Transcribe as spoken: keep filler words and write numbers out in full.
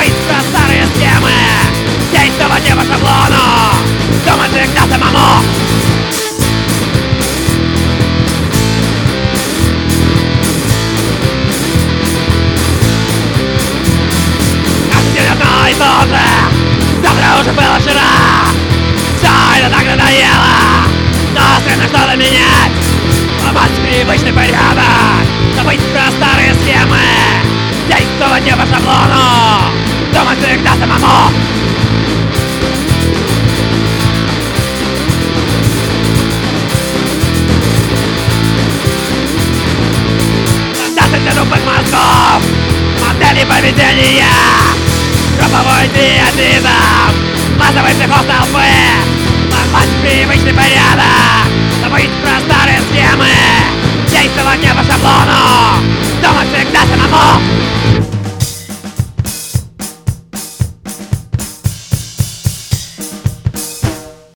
Забыть про старые схемы, действовать не по шаблону, думать всегда самому. Каждый день одно и то же, завтра уже было вчера. Все это так надоело, но стремно что-то менять, ломать привычный порядок, забыть про старые схемы, действовать не по шаблону, думать всегда самому. Фантазии для тупых мозгов, модели поведения, групповой идиотизм, массовый психоз толпы, ломать привычный порядок,